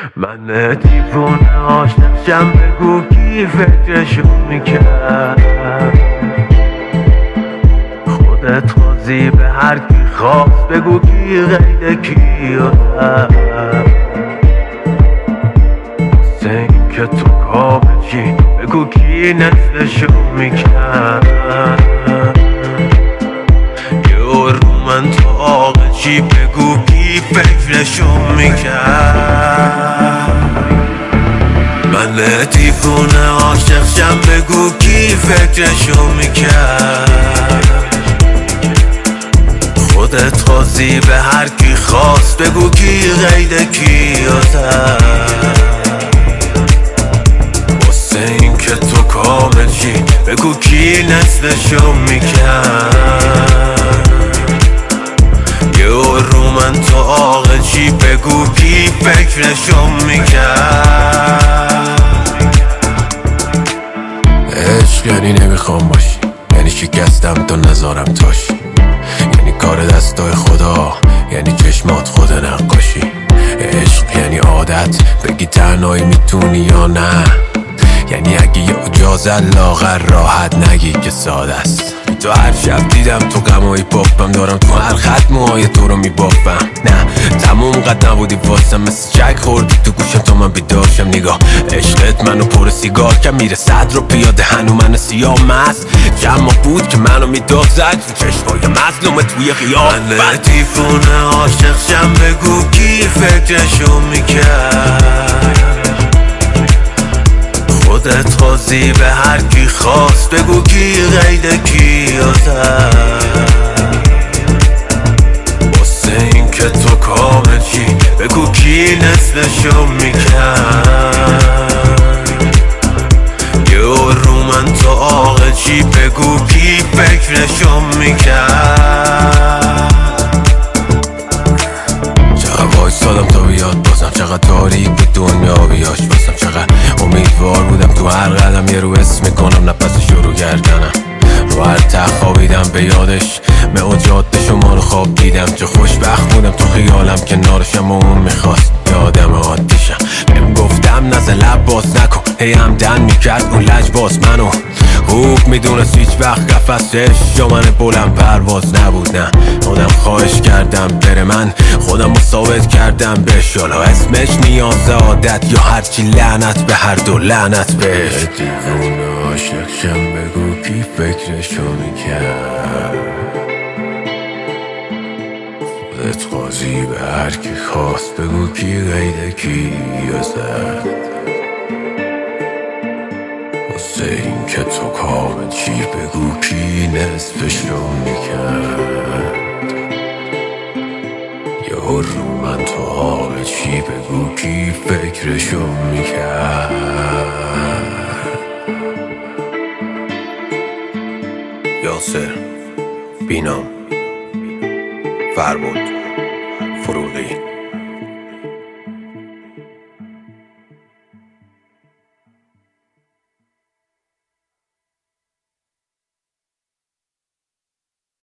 من دیوونه عاشقشم، بگو کی فکرشو میکرد. خودت خوازی به هر کی خواست، بگو کی غیر کی زد. واسه این که تو کاملشی، بگو کی نصفشو میکرد. من طاقه چی، بگو کی فکرشو میکرد. من دیوونه عاشقشم، بگو کی فکرشو میکرد. خودت خواستی به هر کی خواست، بگو کی غیر کی زد. واسه این که تو کامل شی، بگو کی نصفشو میکرد. رو من تو عاقل چی، بگو کی فکرشو میکرد. عشق یعنی نمیخوام باشی، یعنی شکستم تا نذارم تاشی، یعنی کار دستای خدا، یعنی چشمات خود نقاشی. عشق یعنی عادت، بگی تنهایی میتونی یا نه، یعنی اگه یه اجازت لاغر راحت نگی که ساده است. تو هر شب دیدم تو غمای پاپم، دارم تو هر خط موهای تو رو میبافم. نه تموم قد نبودی واسم، مثل چک خوردی تو گوشم تا من بیدارشم. نگاه عشقت منو پر سیگار که میره صد رو پیاده، هنو من سیاه مست جمع بود که منو میداد زد تو چشمای مظلوم توی خیابان. من دیوونه عاشقشم، بگو کی فکرشو میکرد. خودت خواستی به هر کی خواست، بگو کی غیر کی زد. واسه این که تو کامل چی، بگو کی نصفشو میکرد. رو من تو عاقل چی، بگو کی فکرشو میکرد. چقدر وایسادم تا بیاد بازم، چقدر تاریک به دنیا بیاش بازم، چقدر امیدوار بودم تو هر قدم یه رو اسم میکنم نفس شروع کردنم. رو هر ته خوابیدم به یادش، معجات شما رو خواب دیدم. چه خوشبخت بودم تو خیالم کنارشم و اون میخواست یادم عادیشم. بهم گفتم نزه لب باز نکن، هی همدن میکرد اون لج باز منو خوب میدونست هیچ وقت قفسش یا من بلند پرواز نبود. نه خودم خواهش کردم بره، من خودم رو ثابت کردم بهش، حالا اسمش نیاز عادت یا هرچی، لعنت به هر دو لعنت بهش. دیوونه عاشقشم، بگو کی فکرشو میکرد. خودت خواستی به هر کی خواست، بگو کی غیر کی زد. واسه این که تو کامل چی، بگو کی نصفشو میکرد. رو من تو حال چی، بگو کی فکرشو میکرد. یاسر، بینام، فربود، فروغی.